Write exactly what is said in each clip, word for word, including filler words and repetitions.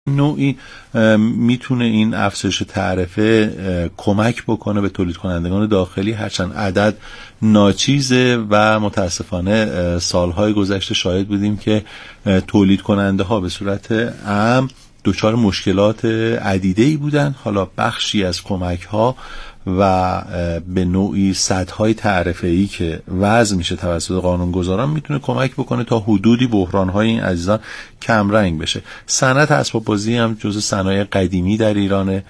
نوعی میتونه این افزایش تعرفه کمک بکنه به تولید کنندگان داخلی، هرچند عدد ناچیزه و متاسفانه سالهای گذشته شاهد بودیم که تولید کننده ها به صورت عام دچار مشکلات عدیده‌ای بودن. حالا بخشی از کمک ها و به نوعی سدهای تعرفه‌ای که وضع میشه توسط قانونگذاران میتونه کمک بکنه تا حدودی بحران‌های این عزیزان کم رنگ بشه. صنعت اسباب بازی هم جزو صنایع قدیمی در ایرانه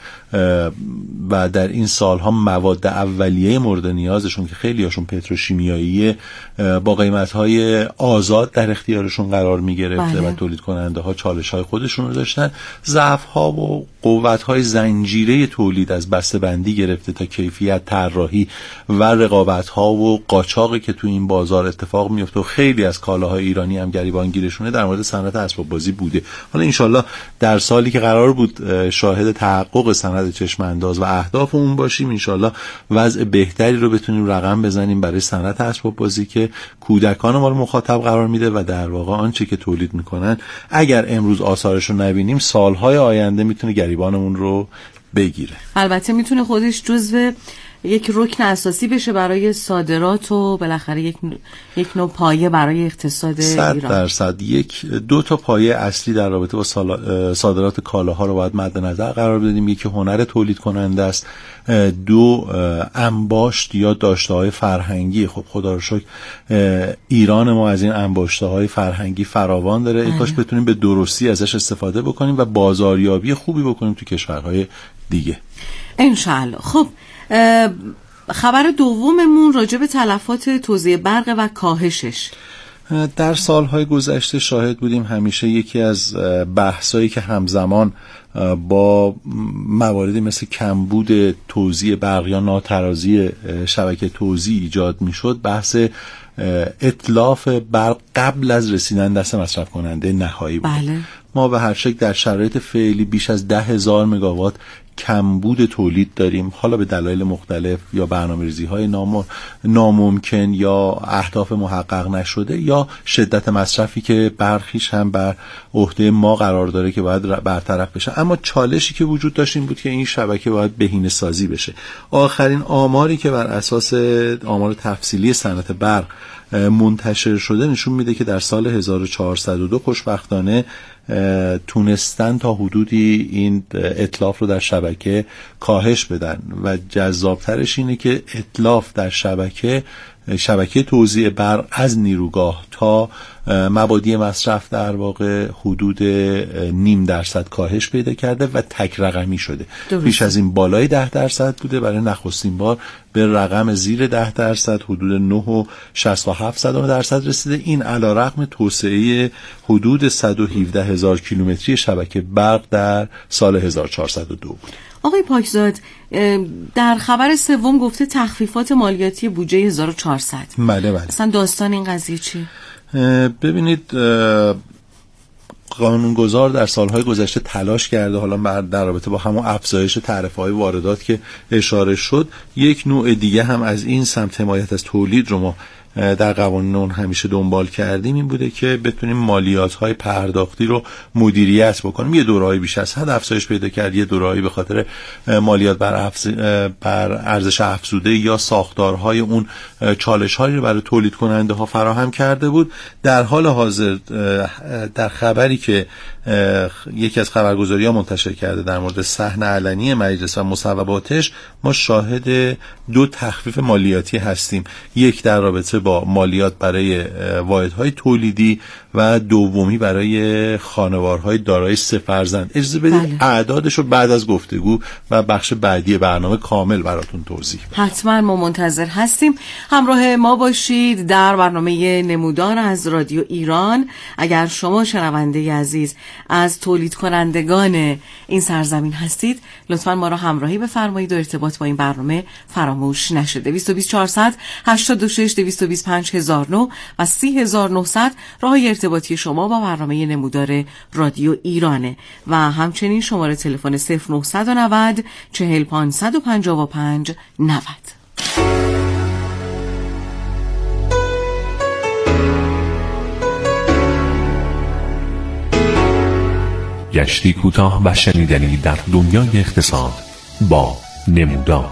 و در این سالها مواد اولیه مورد نیازشون که خیلی هاشون پتروشیمیاییه با قیمت‌های آزاد در اختیارشون قرار میگرفته و تولید کننده ها چالش‌های خودشون رو داشتن. ضعف‌ها و قوت‌های زنجیره تولید از بسته‌بندی گرفته تا کیفیت، طراحی و رقابت‌ها و قاچاقی که تو این بازار اتفاق میفته و خیلی از کالاهای ایرانی هم گریبانگیرشونه در مورد صنعت اسباب بازی بوده. حالا انشالله در سالی که قرار بود شاهد تحقق صنعت چشم انداز و اهداف اون باشیم، انشالله وضع بهتری رو بتونیم رقم بزنیم برای صنعت اسباب بازی که کودکان ما رو مخاطب قرار میده و در واقع آنچه که تولید میکنن اگر امروز آثارش رو نبینیم سالهای آینده میتونه گریبانمون رو بگیره. البته میتونه خودش جزو یک رکن اساسی بشه برای صادرات و بالاخره یک یک نوع پایه برای اقتصاد ایران. صد درصد یک دو تا پایه اصلی در رابطه با صادرات کالاها رو باید مد نظر قرار بدیم. یکی هنر تولید کننده است، دو انباشت یا داشته‌های فرهنگی. خب خدا رو شکر ایران ما از این انباشته‌های فرهنگی فراوان داره، ای کاش بتونیم به درستی ازش استفاده بکنیم و بازاریابی خوبی بکنیم تو کشورهای دیگه انشالله. خب خبر دوممون راجع به تلفات توزیع برق و کاهشش. در سالهای گذشته شاهد بودیم همیشه یکی از بحثایی که همزمان با مواردی مثل کمبود توزیع برق یا ناترازی شبکه توزیع ایجاد میشد، بحث اتلاف برق قبل از رسیدن دست مصرف کننده نهایی بود. بله. ما به هر شکل در شرایط فعلی بیش از ده هزار مگاوات کمبود تولید داریم، حالا به دلایل مختلف یا برنامه‌ریزی‌های نام... ناممکن یا اهداف محقق نشده یا شدت مصرفی که برخیش هم بر عهده ما قرار داره که باید برطرف بشه. اما چالشی که وجود داشت این بود که این شبکه باید بهینه‌سازی بشه. آخرین آماری که بر اساس آمار تفصیلی صنعت برق منتشر شده نشون میده که در سال هزار و چهارصد و دو خوشبختانه تونستن تا حدودی این اتلاف رو در شبکه کاهش بدن و جذابترش اینه که اتلاف در شبکه شبکه توزیع برق از نیروگاه تا مبادی مصرف در واقع حدود نیم درصد کاهش پیدا کرده و تک رقمی شده. پیش از این بالای ده درصد بوده، برای نخستین بار به رقم زیر ده درصد حدود نه و شصت و هفت درصد رسیده. این علی رغم توسعه حدود صد و هفده هزار کیلومتری شبکه برق در سال هزار و چهارصد و دو بود. آقای پاکزاد در خبر سوم گفته تخفیفات مالیاتی بودجه هزار و چهارصد. بله بله. اصلا داستان این قضیه چی؟ ببینید قانونگذار در سالهای گذشته تلاش کرده، حالا در رابطه با همون افزایش تعرفه‌های واردات که اشاره شد، یک نوع دیگه هم از این سمت حمایت از تولید رو ما در قوانین اون همیشه دنبال کردیم، این بوده که بتونیم مالیات‌های پرداختی رو مدیریت بکنیم. یه دوره‌ای بیش از حد افزایش پیدا کرد، یه دوره‌ای به خاطر مالیات بر افز... بر ارزش افزوده یا ساختارهای اون چالش‌هایی رو برای تولید کننده ها فراهم کرده بود. در حال حاضر در خبری که یکی از خبرگزاری‌ها منتشر کرده در مورد صحن علنی مجلس و مصوباتش، ما شاهد دو تخفیف مالیاتی هستیم. یک در رابطه با مالیات برای واحدهای تولیدی و دومی برای خانوارهای دارای سه فرزند. اجازه بدید بله. اعدادش رو بعد از گفتگو و بخش بعدی برنامه کامل براتون توضیح بدم. حتما ما منتظر هستیم. همراه ما باشید در برنامه نمودار از رادیو ایران. اگر شما شنونده عزیز از تولید کنندگان این سرزمین هستید، لطفاً ما را همراهی بفرمایید و ارتباط با این برنامه فراموش نشه. دویست و بیست چهارصد هشتاد و شش دویست و بیست و پنج هزار و نه و سی هزار و نهصد راه ارتباطی شما با برنامه نمودار رادیو ایرانه و همچنین شماره تلفن صفر نه نه صفر چهل پانصد و پنجاه و پنج نود. گشتی کوتاه و شنیدنی در دنیای اقتصاد با نمودار.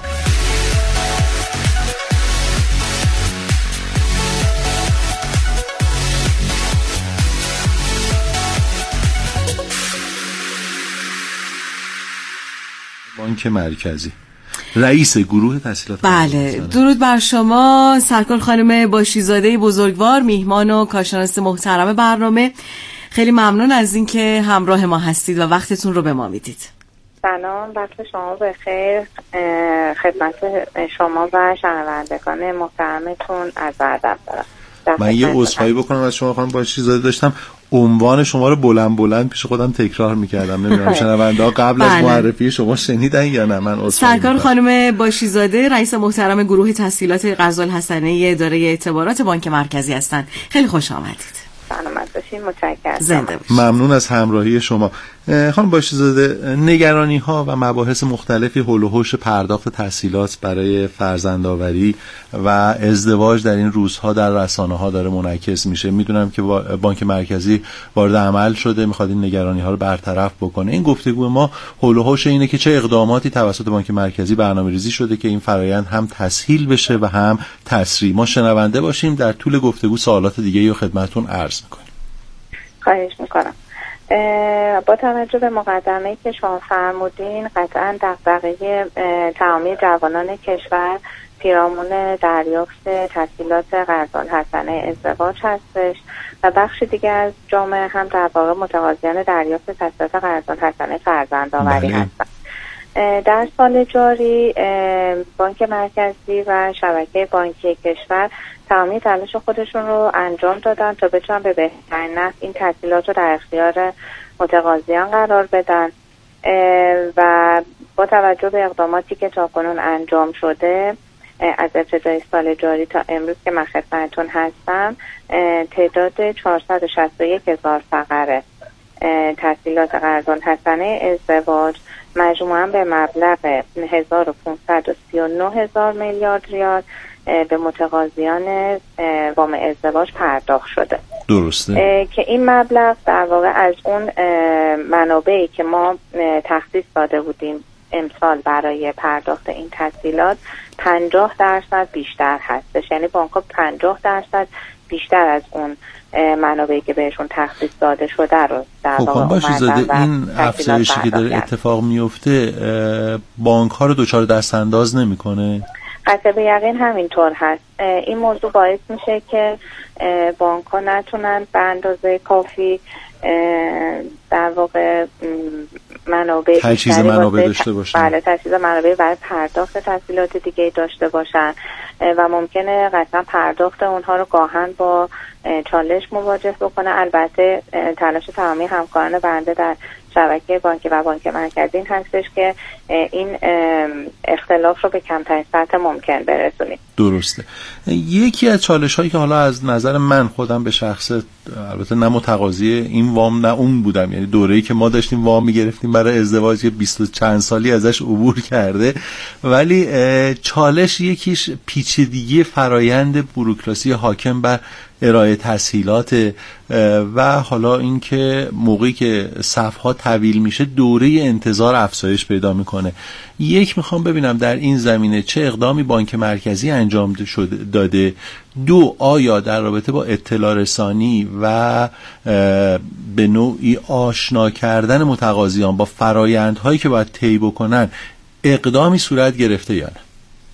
بانک مرکزی، رئیس گروه تسهیلات. بله، درود بر شما سرکار خانم باشیزاده بزرگوار، میهمان و کارشناس محترم برنامه. خیلی ممنون از اینکه همراه ما هستید و وقتتون رو به ما میدید. سلام، وقت شما بخیر. خدمت شما و شنوندگان محترمتون از ادب دارم. من یه عذرخواهی بکنم از شما خانم باشیزاده، داشتم عنوان شما رو بلند بلند پیش خودم تکرار میکردم، نمیدونم شنونده‌ها قبل از معرفی شما شنیدن یا نه. من عذرخواهی سرکار خانم باشیزاده رئیس محترم گروه تسهیلات غزالحسنه اداره اعتبارات بانک مرکزی هستند. خیلی خوش آمدید. سلامت باشین، متشکرم. زنده باشید. ممنون از همراهی شما. خانم باشیزاده، نگرانی ها و مباحث مختلفی حول و حوش پرداخت تسهیلات برای فرزندآوری و ازدواج در این روزها در رسانه ها داره منعکس میشه. میدونم که بانک مرکزی وارد عمل شده، میخواد این نگرانی ها رو برطرف بکنه. این گفتگو ما حول و حوش اینه که چه اقداماتی توسط بانک مرکزی برنامه‌ریزی شده که این فرآیند هم تسهیل بشه و هم تسریع. ما شنونده باشیم، در طول گفتگو سوالات دیگه‌ای رو خدمتتون عرض می‌کنیم. خواهش میکنم. با توجه به مقدمه‌ای که شما فرمودین، قطعاً دغدغه تمامی جوانان کشور پیرامون دریافت تسهیلات غزالحسنه ازدواج هستش و بخش دیگه از جامعه هم در واقع متقاضیان دریافت تسهیلات غزالحسنه فرزندآوری هستند. در سال جاری بانک مرکزی و شبکه بانکی کشور تمامی تلاش خودشون رو انجام دادن تا بتونن به بهترین نحو این تسهیلات رو در اختیار متقاضیان قرار بدن و با توجه به اقداماتی که تاکنون انجام شده از ابتدای سال جاری تا امروز که من خدمتتون هستم، تعداد چهارصد و شصت و یک هزار فقره تسهیلات غزالحسنه ازدواج مجموعاً به مبلغ هزار و پانصد و سی و نه هزار میلیارد ریال به متقاضیان وام ازدواج پرداخت شده. درسته. که این مبلغ در واقع از اون منابعی که ما تخصیص داده بودیم امسال برای پرداخت این تسهیلات پنجاه درصد بیشتر هستش. یعنی بانک‌ها پنجاه درصد بیشتر از اون منابعی که بهشون تخصیص داده شده رو در واقع اومدن. این افزایشی که داره اتفاق میفته بانک ها رو دچار دست انداز نمیکنه؟ قطع به یقین همینطور هست. این موضوع باعث میشه که بانک ها نتونن به اندازه کافی در واقع منابع تجهیز منابع داشته باشن. بله، تجهیز منابع برای پرداخت تسهیلات دیگه داشته باشن و ممکنه قطعا پرداخت اونها رو گاهن با چالش مواجه بکنه. البته تلاش تمامی همکاران بنده در شبکه بانکی و بانک مرکزی این هستش که این اختلاف رو به کمترین سطح ممکن برسونیم. درسته. یکی از چالش هایی که حالا از نظر من خودم به شخص، البته نه متقاضی این وام نه اون بودم، یعنی دوره‌ای که ما داشتیم وام می‌گرفتیم برای ازدواج که بیست و چند سالی ازش عبور کرده، ولی چالش یکیش پیچیدگی فرایند بوروکراسی حاکم بر ارائه تسهیلات و حالا اینکه موقعی که صفحات طویل میشه دوره انتظار افزایش پیدا میکنه. یک، میخوام ببینم در این زمینه چه اقدامی بانک مرکزی انجام شده داده. دو، آیا در رابطه با اطلاع رسانی و به نوعی آشنا کردن متقاضیان با فرایندهایی که باید طی بکنن اقدامی صورت گرفته یا نه؟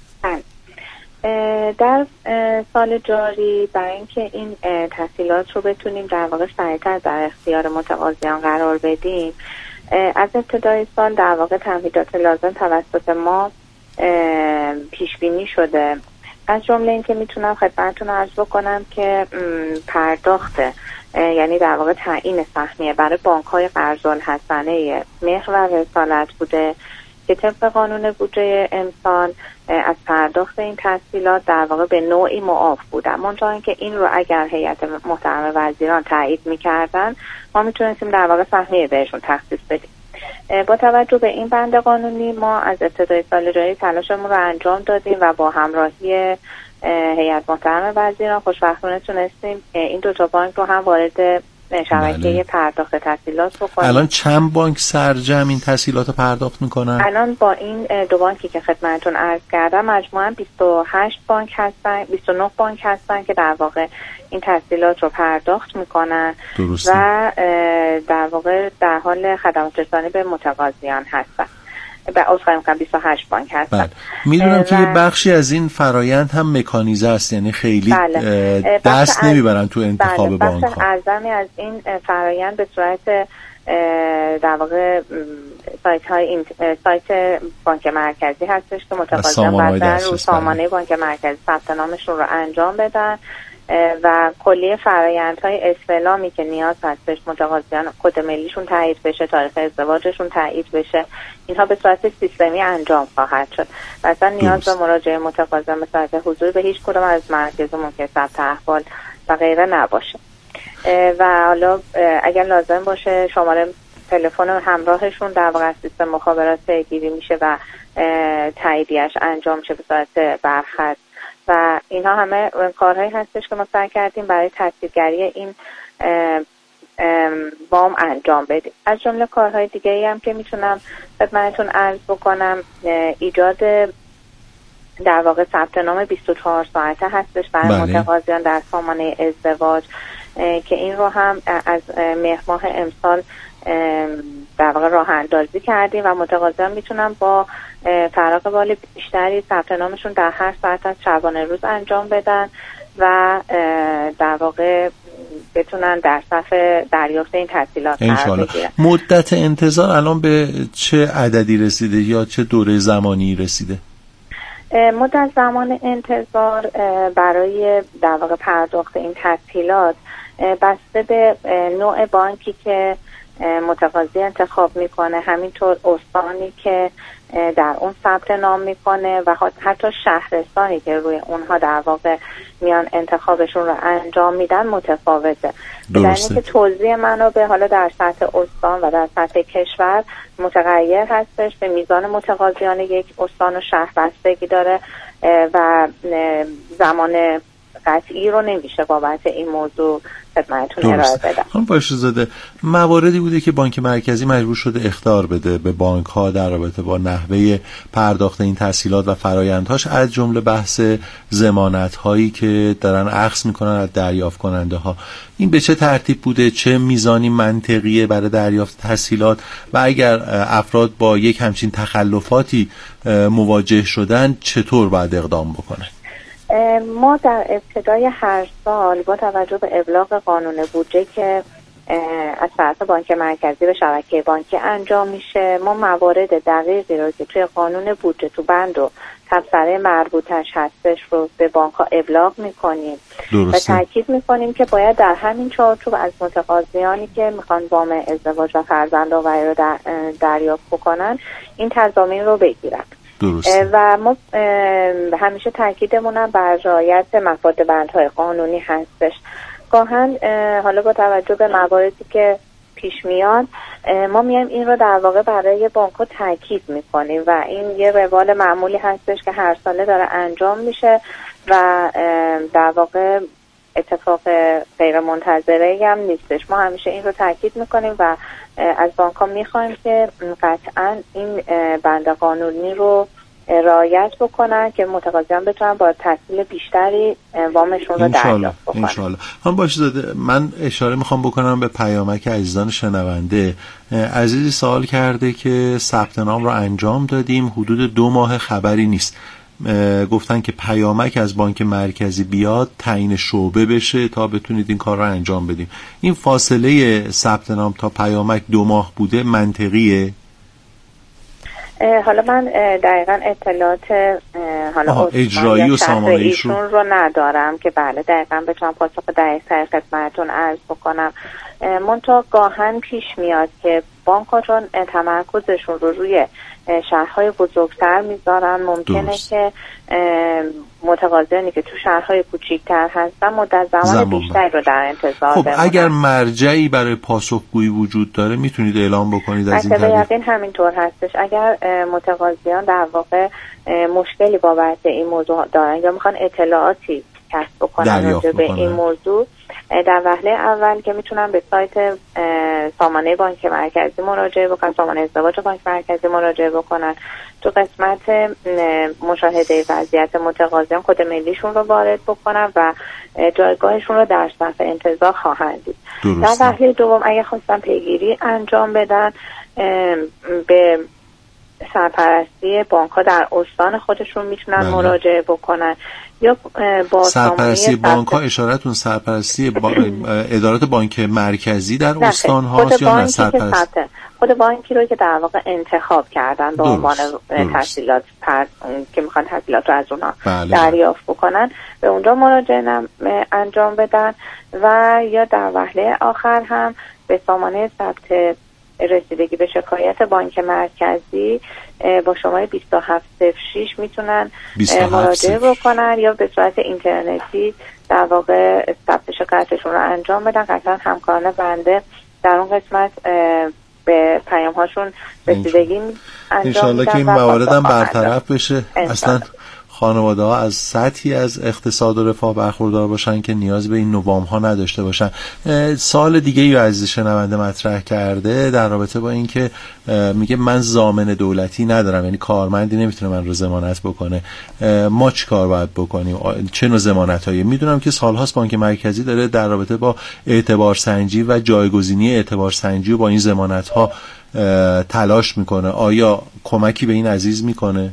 در سال جاری برای اینکه این تسهیلات رو بتونیم در واقع سریعتر در اختیار متقاضیان قرار بدیم، از ابتدای سال در واقع تمهیدات لازم توسط ما پیش بینی شده. از جمله این که میتونم خدمتتون عرض بکنم که پرداخت یعنی در واقع تعیین سهمیه برای بانک‌های غزالحسنه مهر و رسالت بوده که طبق قانون بودجه امسال از پرداخت این تسهیلات در واقع به نوعی معاف بودن. منتها اینکه این رو اگر هیئت محترم وزیران تایید می‌کردن ما میتونستیم در واقع سهمیه بهشون تخصیص بدیم. با توجه به این بند قانونی ما از ابتدای سال جاری تلاشمون رو انجام دادیم و با همراهی هیئت محترم وزیران خوشبختانه تونستیم این دو تا بانک رو هم وارد شبکه بله. پرداخت تسهیلات بکنیم. الان چند بانک سرجم این تسهیلات پرداخت میکنن؟ الان با این دو بانکی که خدمتتون عرض کردم مجموعاً بیست و هشت بانک هستن، بیست و نه بانک هستن که در واقع این تسهیلات رو پرداخت میکنن. درسته. و در واقع در حال خدمات رسانی به متقاضیان هستن. به عذر میخوام بیست و هشت بانک هستن. بله. میدونم که یه بخشی از این فرایند هم مکانیزه است، یعنی خیلی بله. دست نمیبرن تو انتخاب بله. بانک ها. بخش اعظمی از این فرایند به صورت در واقع سایت های این سایت بانک مرکزی هستش که متقاضیان بعداً رو سامانه بانک مرکزی ثبت نامشون رو انجام بدن و کلیه فرآیندهای استعلامی که نیاز هستش متقاضیان کد ملیشون تایید بشه، تاریخ ازدواجشون تایید بشه، اینها به صورت سیستمی انجام خواهد شد. مثلا نیاز به مراجعه متقاضیان به صورت حضور به هیچ کدوم از مراکزمون که ثبت احوال و غیره نباشه. و حالا اگر لازم باشه شماره تلفن همراهشون در واقع سیستم مخابرات پیگیری میشه و تاییدیش انجام میشه به صورت برخط و اینها همه کارهایی هستش که ما سعی کردیم برای تصدیقگری این وام انجام بدیم. از جمله کارهای دیگه‌ای هم که میتونم خدمتتون عرض بکنم ایجاد در واقع ثبت نام بیست و چهار ساعته هستش برای بله. متقاضیان در سامانه ازدواج که این رو هم از مهر ماه امسال در واقع راه اندازی کردیم و متقاضیان میتونن با فراغ بال بیشتری ثبت نامشون در هر ساعت از شبانه روز انجام بدن و در واقع بتونن در صف دریافت این تسهیلات قرار بگیرن. مدت انتظار الان به چه عددی رسیده یا چه دوره زمانی رسیده؟ مدت زمان انتظار برای در واقع پرداخت این تسهیلات بسته به نوع بانکی که متقاضی انتخاب میکنه، همینطور استانی که در اون ثبت نام میکنه و حتی شهرستانی که روی اونها در واقع میان انتخابشون رو انجام میدن متفاوته. در اینکه توزیع منابع حالا در سطح استان و در سطح کشور متغیر هستش، به میزان متقاضیان یک استان و شهر بستگی داره و زمان قطعی رو نمیشه بابت این موضوع خدمتتون ارائه بدم. خانم باشزاده، مواردی بوده که بانک مرکزی مجبور شده اخطار بده به بانک ها در رابطه با نحوه پرداخت این تسهیلات و فرآیندهاش، از جمله بحث ضمانت هایی که دارن اخذ میکنن از دریافت کننده ها. این به چه ترتیب بوده؟ چه میزانی منطقیه برای دریافت تسهیلات و اگر افراد با یک همچین تخلفاتی مواجه شدن چطور باید اقدام بکنن؟ ما در ابتدای هر سال با توجه به ابلاغ قانون بودجه که از طرف بانک مرکزی به شبکه بانکی انجام میشه، ما موارد دقیقی رو که توی قانون بودجه تو بند و تبصره مربوطش هستش رو به بانک ها ابلاغ میکنیم و تاکید میکنیم که باید در همین چارچوب از متقاضیانی که میخوان وام ازدواج و فرزندآوری رو در دریافت بکنن این تضامین رو بگیرن. درسته. و ما همیشه تاکیدمون هم بر رعایت مفاد بندهای قانونی هستش. گاهن حالا با توجه به مواردی که پیش میاد ما میایم این رو در واقع برای بانک‌ها تاکید میکنیم و این یه روال معمولی هستش که هر ساله داره انجام میشه و در واقع اتفاق غیر منتظره هم نیستش. ما همیشه این رو تاکید میکنیم و از بانک‌ها میخوایم که قطعاً این بند قانونی رو رعایت بکنن که متقاضیان بتونن با تسهیل بیشتری وامشون رو دریافت بکنن. انشالله. هم باشزاده، من اشاره میخوام بکنم به پیامک عزیزان شنونده. عزیزی سوال کرده که ثبت نام رو انجام دادیم، حدود دو ماه خبری نیست. گفتن که پیامک از بانک مرکزی بیاد تعیین شعبه بشه تا بتونید این کار رو انجام بدیم. این فاصله ثبت نام تا پیامک دو ماه بوده منطقیه؟ حالا من دقیقاً اطلاعات حالا اجرایی و سامانه ایشون رو ندارم که بله دقیقاً بتونم پاسخ دقیق خدمتتون عرض بکنم. منتها گاهن پیش میاد که بانک‌ها چون تمرکزشون رو روی شهرهای بزرگتر میذارن ممکنه درست. که متقاضیانی که تو شهرهای کوچیک‌تر هستن مدت زمان, زمان بیشتری رو در انتظار خب بمونن. اگر مرجعی برای پاسخگویی وجود داره میتونید اعلام بکنید از این طریق؟ یقین همینطور هستش. اگر متقاضیان در واقع مشکلی بابت این موضوع دارن یا میخوان اطلاعاتی کسب بکنن راجع به این موضوع، در وهله اول که میتونن به سایت سامانه بانک مرکزی مراجعه بکنن، سامانه ازدواج بانک مرکزی مراجعه بکنن. تو قسمت مشاهده وضعیت متقاضیان کد ملیشون رو وارد بکنن و جایگاهشون رو در صف انتظار خواهند دید. در وهله دوم اگه خواستن پیگیری انجام بدن، به سرپرستی بانک ها در استان خودشون میتونن بله. مراجعه بکنن یا با سرپرستی بانک ها. اشارتون سرپرستی با... ادارات بانک مرکزی در استان هاست یا نه سرپرستی خود بانکی رو که در واقع انتخاب کردن به عنوان تحصیلات پر... که میخوان تحصیلات رو از اونها بله. دریافت بکنن، به اونجا مراجعه انجام بدن و یا در وهله آخر هم به سامانه ثبت رسیدگی به شکایت بانک مرکزی با شماره بیست و هفت صفر شش میتونن مراجعه بکنن یا به صورت اینترنتی در واقع ثبت شکایتشون رو انجام بدن. قطعا همکاران بنده در اون قسمت به پیام هاشون رسیدگی انجام میدن. انشالله که این موارد هم برطرف بشه. اصلا خانواده ها از سطحی از اقتصاد و رفاه برخوردار باشن که نیاز به این نوام ها نداشته باشن. سال دیگه ای عزیز شنونده مطرح کرده در رابطه با این که میگه من ضامن دولتی ندارم، یعنی کارمندی نمیتونه من رو ضمانت بکنه. ما چی کار باید بکنیم؟ چه نوع ضمانت هایی؟ میدونم که سالهاست بانک مرکزی داره در رابطه با اعتبار سنجی و جایگزینی اعتبار سنجی و با این ضمانت ها تلاش میکنه. آیا کمکی به این عزیز میکنه؟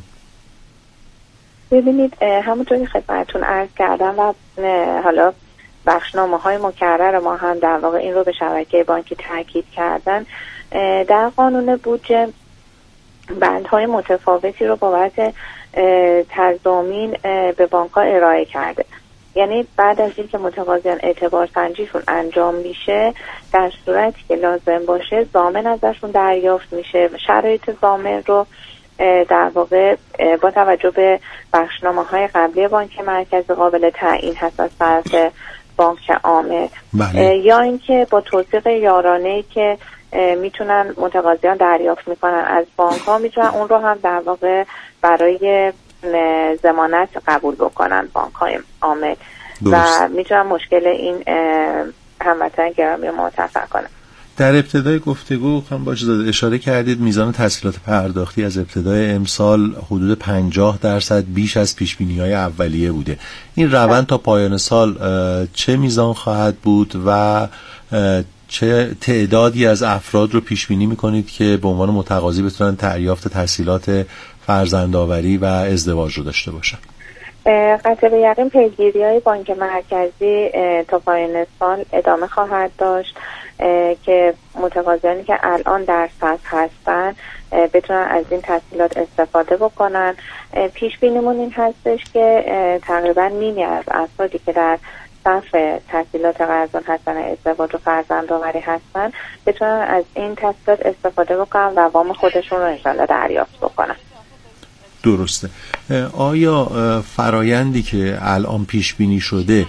ببینید همونطور که خدمتتون عرض کردم و حالا بخشنامه های مکرر ما هم در واقع این رو به شبکه بانکی تاکید کردن، در قانون بودجه بندهای متفاوتی رو بابت تضامین به بانک ها ارائه کرده. یعنی بعد از اینکه متقاضیان اعتبار سنجیشون انجام میشه، در صورتی که لازم باشه ضامن ازشون دریافت میشه. شرایط ضامن رو در واقع با توجه به بخشنامه های قبلی بانک مرکزی قابل تعیین هست از طرف بانک عامل بله. یا اینکه با توثیق یارانه‌ای که میتونن متقاضیان دریافت میکنن از بانک ها، میتونن اون رو هم در واقع برای ضمانت قبول بکنن بانک های عامل و میتونن مشکل این هموطن گرامی رو مرتفع کنن. در ابتدای گفتگو هم باشه داده اشاره کردید میزان تسهیلات پرداختی از ابتدای امسال حدود پنجاه درصد بیش از پیشبینی‌های اولیه بوده. این روند تا پایان سال چه میزان خواهد بود و چه تعدادی از افراد رو پیش بینی می‌کنید که به عنوان متقاضی بتونن دریافت تسهیلات فرزندآوری و ازدواج رو داشته باشن؟ قطع به یقین پیگیری‌های بانک مرکزی تا پایان سال ادامه خواهد داشت که متقاضیانی که الان در صف هستن بتونن از این تسهیلات استفاده بکنن. پیش بینیمون این هستش که تقریبا نیمی از افرادی که در صف تسهیلات قرضان هستن ازدواج و فرزندآوری هستن بتونن از این تسهیلات استفاده بکنن و وام خودشون رو انشالله دریافت بکنن. درسته. آیا فرایندی که الان پیش بینی شده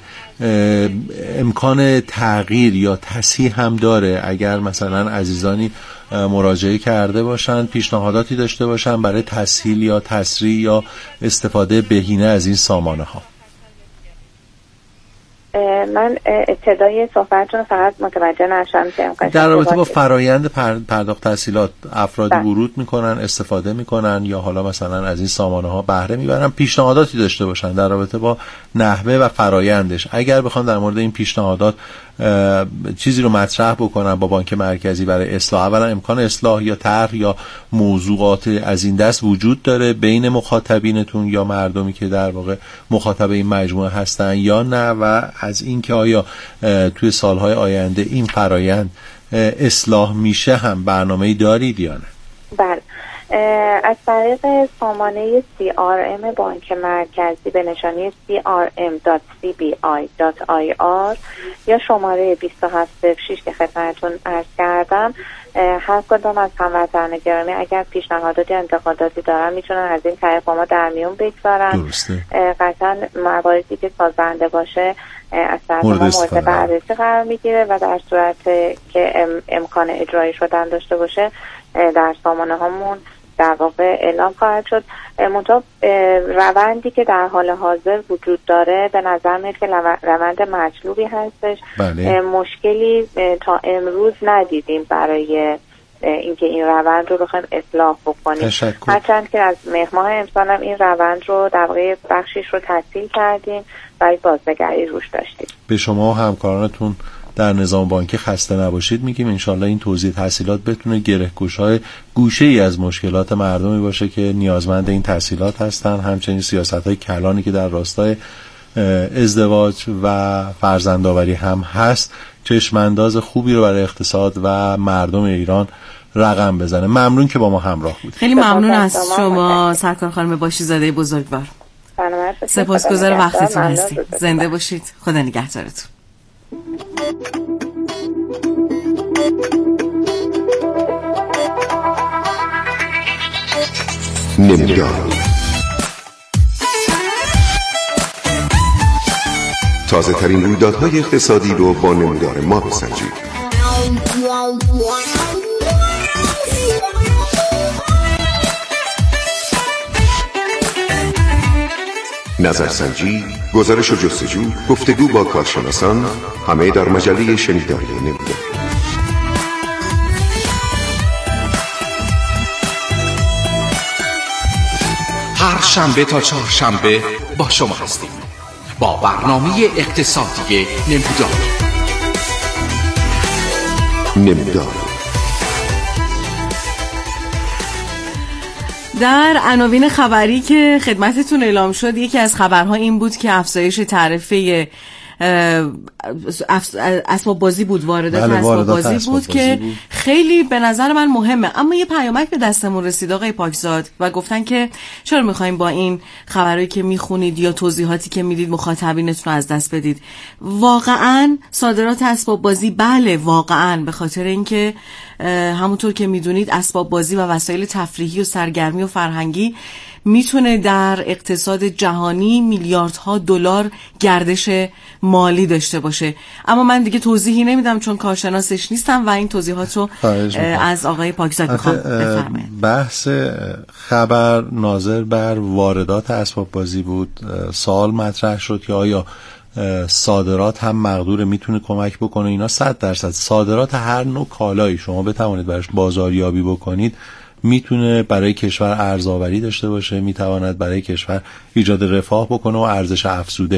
امکان تغییر یا تصحیح هم داره؟ اگر مثلا عزیزانی مراجعه کرده باشن، پیشنهاداتی داشته باشن برای تسهیل یا تسریع یا استفاده بهینه از این سامانه ها؟ من ابتدای صحبتتون فقط متوجه نشدم که در رابطه با فرایند پرداخت تسهیلات افرادی ورود میکنن، استفاده میکنن یا حالا مثلا از این سامانه ها بهره میبرن، پیشنهاداتی داشته باشن در رابطه با نحوه و فرایندش. اگر بخوام در مورد این پیشنهادات چیزی رو مطرح بکنن با بانک مرکزی برای اصلاح، اولا امکان اصلاح یا طرح یا موضوعات از این دست وجود داره بین مخاطبینتون یا مردمی که در واقع مخاطب این مجموعه هستن یا نه؟ و از اینکه آیا توی سالهای آینده این فرایند اصلاح میشه هم برنامه‌ای دارید یا نه؟ بله، از طریق سامانه سی آر ام بانک مرکزی به نشانی سی آر ام دات سی بی آی دات آی آر یا شماره بیست و هفت صفر شش که خدمتتون عرض کردم، هر کدام از هموطنان گرامی اگر پیشنهاداتی انتقاداتی دارن میتونن از این طریق با ما در میون بگذارن. قطعا مواردی که سازنده باشه از طرف ما مورد بررسی قرار میگیره و در صورت که ام، امکان اجرایی شدن داشته باشه در سامانه هامون در واقع اعلام خواهد شد. منتها روندی که در حال حاضر وجود داره به نظر میاد که روند مطلوبی هستش. بله. مشکلی تا امروز ندیدیم برای اینکه این روند رو بخوایم اصلاح بکنیم. هرچند که از مهر ماه امسال هم این روند رو در واقع بخشیش رو تسهیل کردیم و بازنگری روش داشتیم. به شما و همکارانتون در نظام بانکی خسته نباشید میگیم. انشالله این توزیع تحصیلات بتونه گره‌گشای گوشه ای از مشکلات مردمی باشه که نیازمند این تحصیلات هستن. همچنین سیاست‌های کلانی که در راستای ازدواج و فرزندآوری هم هست چشمانداز خوبی رو برای اقتصاد و مردم ایران رقم بزنه. ممنون که با ما همراه بود. خیلی ممنون از شما سرکار خانم باشیزاده بزرگوار. سپاسگزار وقتتون هستید. زنده باشید. خدا نگهدارتون. نمودار تازه ترین رویدادهای اقتصادی رو با نمودار ما بسنجید. نظرسنجی، گزارش و جستجو، گفتگو با کارشناسان، همه در مجله شنیداری نمودار. هر شنبه تا چهارشنبه با شما هستیم با برنامه اقتصادی نمودار. نمودار در عناوین خبری که خدمتتون اعلام شد، یکی از خبرها این بود که افزایش تعرفه اسباب بازی بود، واردات بله، اسباب بازی, اسباب بود بازی که بود. خیلی به نظر من مهمه. اما یه پیامک به دستمون رسید آقای پاکزاد و گفتن که چرا میخوایم با این خبرایی که میخونید یا توضیحاتی که میدید مخاطبینتون رو از دست بدید. واقعا صادرات اسباب بازی بله، واقعا به خاطر اینکه همونطور که میدونید اسباب بازی و وسایل تفریحی و سرگرمی و فرهنگی میتونه در اقتصاد جهانی میلیاردها دلار گردش مالی داشته باشه. اما من دیگه توضیحی نمیدم چون کارشناسش نیستم و این توضیحات رو از آقای پاکزاد میخوام بفرمایید. بحث خبر ناظر بر واردات اسباب بازی بود. سوال مطرح شد که آیا صادرات هم مقدور میتونه کمک بکنه. اینا صد درصد صادرات هر نوع کالایی شما بتوانید براش بازاریابی بکنید میتونه برای کشور ارزآوری داشته باشه، میتواند برای کشور ایجاد رفاه بکنه و ارزش افزوده.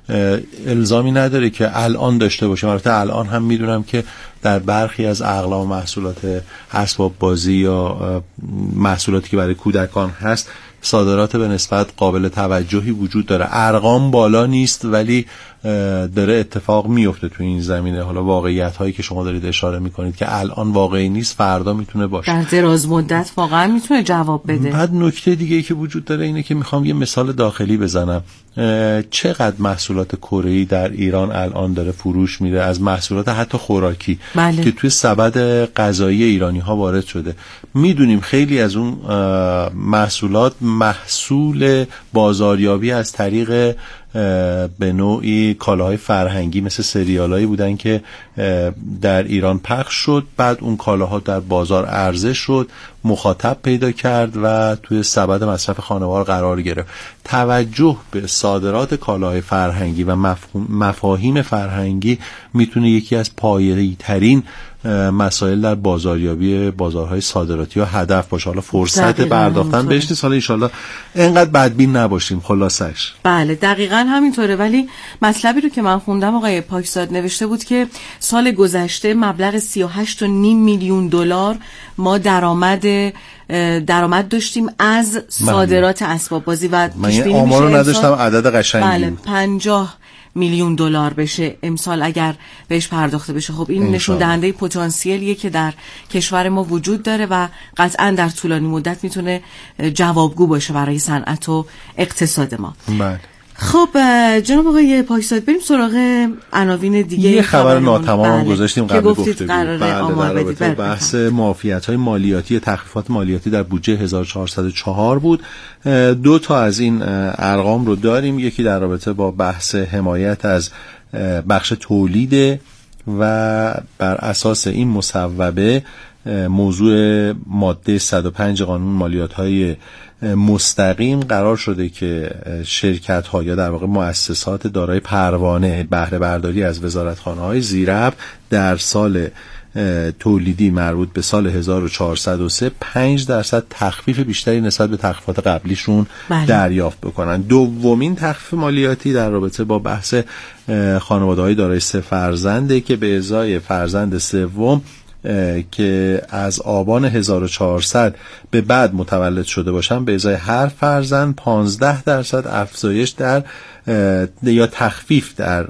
الزامی نداره که الان داشته باشه. البته الان هم میدونم که در برخی از اقلام محصولات اسباب بازی یا محصولاتی که برای کودکان هست صادرات به نسبت قابل توجهی وجود داره. ارقام بالا نیست ولی داره اتفاق میفته تو این زمینه. حالا واقعیت هایی که شما دارید اشاره میکنید که الان واقعی نیست فردا میتونه باشه، در دراز مدت واقعا میتونه جواب بده. بعد نکته دیگه ای که وجود داره اینه که میخوام یه مثال داخلی بزنم. چقدر محصولات کره‌ای در ایران الان داره فروش میره، از محصولات حتی خوراکی بله. که توی سبد غذایی ایرانی ها وارد شده. میدونیم خیلی از اون محصولات محصول بازاریابی از طریق به نوعی کالاهای فرهنگی مثل سریالایی بودن که در ایران پخش شد، بعد اون کالاها در بازار عرضه شد، مخاطب پیدا کرد و توی سبد مصرف خانوار قرار گرفت. توجه به صادرات کالاهای فرهنگی و مفاهیم فرهنگی میتونه یکی از پایه‌ای ترین مسائل در بازاریابی بازارهای صادراتی و هدف باشه. حالا فرصت پرداختن بهش نیست، حالا ان شاءالله اینقدر بدبین نباشیم. خلاصش بله دقیقاً همینطوره. ولی مطلبی رو که من خوندم آقای پاکزاد نوشته بود که سال گذشته مبلغ سی و هشت و نیم میلیون دلار ما درآمد درآمد داشتیم از صادرات اسباب بازی و پیش بینی آمار رو نداشتم عدد قشنگی بله پنجاه میلیون دلار بشه امسال اگر بهش پرداخته بشه. خب این نشون دهنده پتانسیلیه که در کشور ما وجود داره و قطعا در طولانی مدت میتونه جوابگو باشه برای صنعت و اقتصاد ما. بله. خب جناب آقای پاکزاد بریم سراغ عناوین دیگه. یه خبر ناتمام بله. گذاشتیم قبل گفتگو. بله بحث معافیت‌های مالیاتی، تخفیفات مالیاتی در بودجه هزار و چهارصد و چهار بود. دو تا از این ارقام رو داریم. یکی در رابطه با بحث حمایت از بخش تولید و بر اساس این مصوبه موضوع ماده صد و پنج قانون مالیات‌های مستقیم قرار شده که شرکت‌ها یا در واقع مؤسسات دارای پروانه بهره برداری از وزارتخانه‌های ذی‌ربط در سال تولیدی مربوط به سال هزار و چهارصد و سه پنج درصد تخفیف بیشتری نسبت به تخفیفات قبلیشون بله. دریافت بکنن. دومین تخفیف مالیاتی در رابطه با بحث خانواده‌های دارای سه فرزنده که به ازای فرزند سوم که از آبان هزار و چهارصد به بعد متولد شده باشن به ازای هر فرزند پانزده درصد افزایش در یا تخفیف در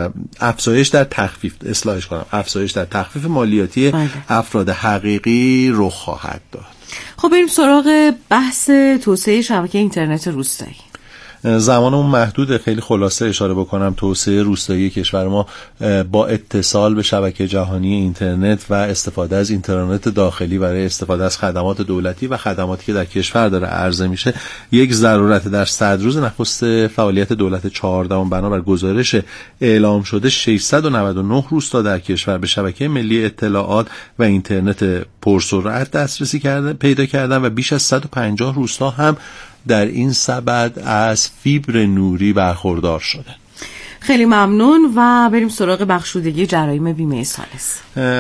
افزایش در تخفیف اصلاحش کنم افزایش در تخفیف مالیاتی بله. افراد حقیقی رخ خواهد داد. خب بریم سراغ بحث توسعه شبکه اینترنت روستایی. زمانمون محدوده، خیلی خلاصه اشاره بکنم. توسعه روستایی کشور ما با اتصال به شبکه جهانی اینترنت و استفاده از اینترنت داخلی برای استفاده از خدمات دولتی و خدماتی که در کشور داره عرضه میشه یک ضرورت. در صد روز نخست فعالیت دولت چهاردهم بنابر گزارش اعلام شده ششصد و نود و نه روستا در کشور به شبکه ملی اطلاعات و اینترنت پرسرعت دسترسی کردن پیدا کردن و بیش از صد و پنجاه روستا هم در این سبد از فیبر نوری برخوردار شده. خیلی ممنون و بریم سراغ بخشودگی جرایم بیمه ثالث.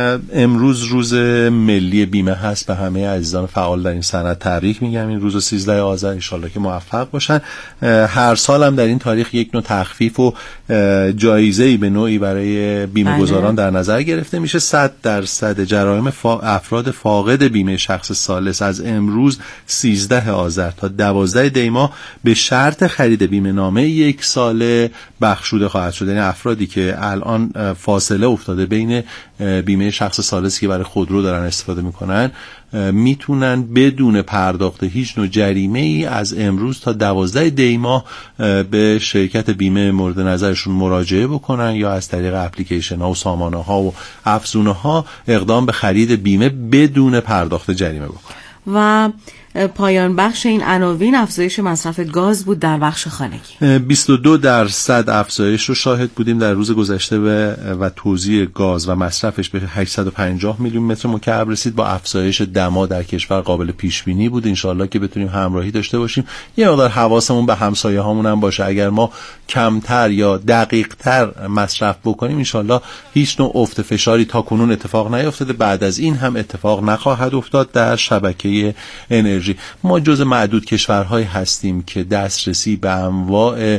امروز روز ملی بیمه هست. به همه عزیزان فعال در این صنعت تبریک میگم. این روز سیزده آذر ان شاءالله که موفق باشن. هر سال هم در این تاریخ یک نوع تخفیف و جایزه‌ای به نوعی برای بیمه گذاران در نظر گرفته میشه. صد درصد جرایم فا... افراد فاقد بیمه شخص ثالث از امروز سیزده آذر تا دوازده دی ماه به شرط خرید بیمه نامه یک ساله بخشوده خواهد شد. یعنی افرادی که الان فاصله افتاده بین بیمه شخص ثالثی که برای خودرو دارن استفاده میکنن میتونن بدون پرداخت هیچ نوع جریمه ای از امروز تا دوازده دی ماه به شرکت بیمه مورد نظرشون مراجعه بکنن یا از طریق اپلیکیشن ها و سامانه ها و افزونه ها اقدام به خرید بیمه بدون پرداخت جریمه بکنن. و پایان بخش این عناوین افزایش مصرف گاز بود در بخش خانگی. بیست و دو درصد افزایش رو شاهد بودیم در روز گذشته و توزیع گاز و مصرفش به هشتصد و پنجاه میلیون متر مکعب رسید. با افزایش دما در کشور قابل پیش بینی بود. انشالله که بتونیم همراهی داشته باشیم. یه مقدار حواسمون به همسایه هامون هم باشه. اگر ما کمتر یا دقیق تر مصرف بکنیم انشالله هیچ نوع افت فشاری تا کنون اتفاق نیفتاده، بعد از این هم اتفاق نخواهد افتاد در شبکه انرژی. ما جز معدود کشورهایی هستیم که دسترسی به انواع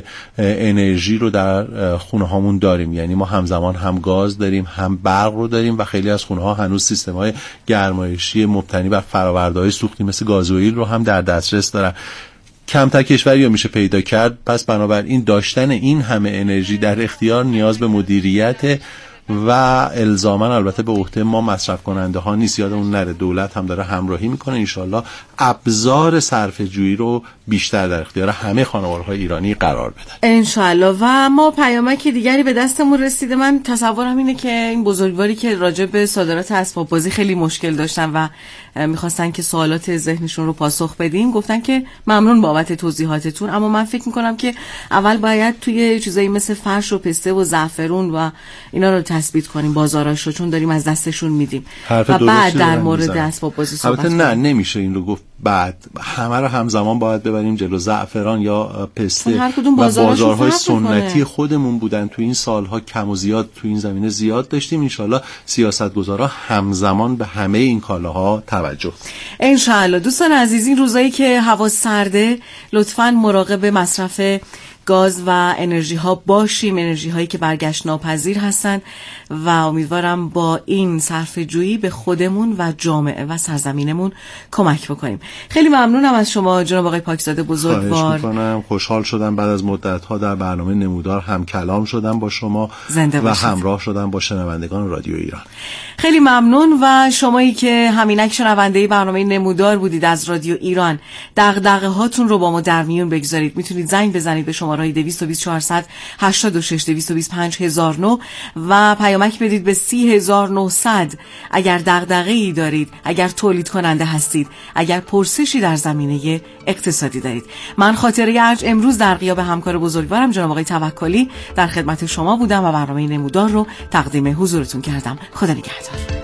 انرژی رو در خونه هامون داریم. یعنی ما همزمان هم گاز داریم هم برق رو داریم و خیلی از خونه ها هنوز سیستم های گرمایشی مبتنی بر فرآورده‌های سوختی مثل گازوئیل رو هم در دسترس دارن. کمتر کشوری رو میشه پیدا کرد. پس بنابراین داشتن این همه انرژی در اختیار نیاز به مدیریت و الزاما البته به عهده ما مصرف کننده ها نیست. یادمون نره دولت هم داره همراهی میکنه. انشالله ابزار صرفه جویی رو بیشتر در اختیار همه خانوارهای ایرانی قرار بدن انشالله. و ما پیامک دیگری به دستمون رسیده. من تصورم اینه که این بزرگواری که راجع به صادرات اسباب بازی خیلی مشکل داشتن و میخواستن که سوالات ذهنشون رو پاسخ بدیم، گفتن که ممنون بابت توضیحاتتون، اما من فکر میکنم که اول باید توی چیزایی مثل فرش و پسته و زعفرون و اینا رو تثبیت کنیم بازاراش رو، چون داریم از دستشون میدیم و بعد در مورد اسباب بازی صحبت کنیم. نه نمیشه این رو گفت بعد همه رو همزمان باید ببریم جلو. زعفران یا پسته و بازارهای سنتی خودمون بودن تو این سالها کم و زیاد تو این زمینه زیاد داشتیم. انشالله سیاستگزارا همزمان به همه این کالاها توجه. انشالله. دوستان عزیز، این روزایی که هوا سرده لطفاً مراقب مصرف گاز و انرژی ها باشیم، انرژی هایی که برگشت ناپذیر هستند و امیدوارم با این صرفه جویی به خودمون و جامعه و سرزمینمون کمک بکنیم. خیلی ممنونم از شما جناب آقای پاکزاده بزرگوار. خواهش میکنم. خوشحال شدم بعد از مدت ها در برنامه نمودار هم کلام شدم با شما و همراه شدم با شنوندگان رادیو ایران. خیلی ممنون. و شمایی که همینک شنونده برنامه نمودار بودید از رادیو ایران، دغدغه هاتون رو با ما در میون بگذارید. میتونید زنگ بزنید به شماره دویست و بیست چهارصد هشتاد و شش دویست و بیست و پنج هزار و نه و پیامک بدید به سی هزار و نهصد اگر دغدغه‌ای دارید، اگر تولید کننده هستید، اگر پرسشی در زمینه اقتصادی دارید. من خاطره ارج امروز در غیاب همکار بزرگوارم جناب آقای توکلی در خدمت شما بودم و برنامه نمودار رو تقدیم حضورتون کردم. خدا نگهدار.